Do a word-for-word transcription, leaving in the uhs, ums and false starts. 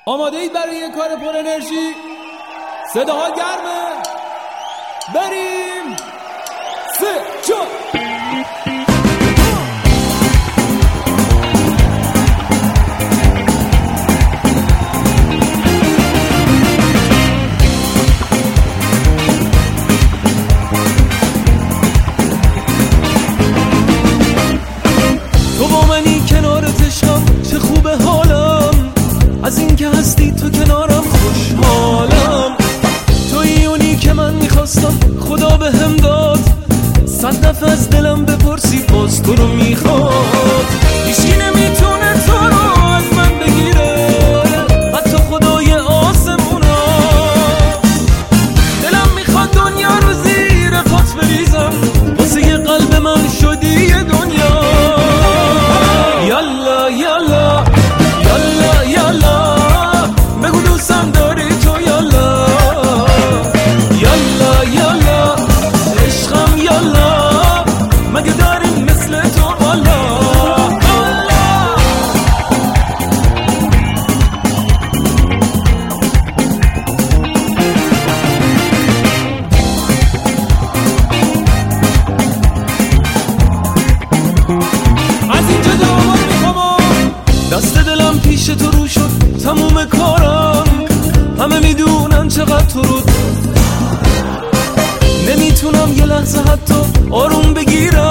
آماده اید برای یه کار پر انرژی؟ صداها گرمه، بریم. سه چهار تو با منی کنارتشم، چه خوبه حالم از این که هستی تو کنارم، خوشحالم. تویی اونی که من میخواستم، خدا به هم داد. صد دفعه از دلم بپرسی باز تو رو میخواد. هیچکی نمیتونه تو رو از من بگیره، حتی خدای آسمونا. دلم میخواد دنیا رو زیر پات بریزم، واسه یه قلب من شدی یه دنیا. یالا یالا یالا یالا، بگو دوستم داری تو. یالا یالا یالا عشقم، یالا مگه داریم مثل تو. حالا از اینجا جواب میخوام. دست دلم پیش تو رو شد، تموم کارم. همه میدونن چقدر تو رو نمیتونم یه لحظه حتی آروم بگیرم.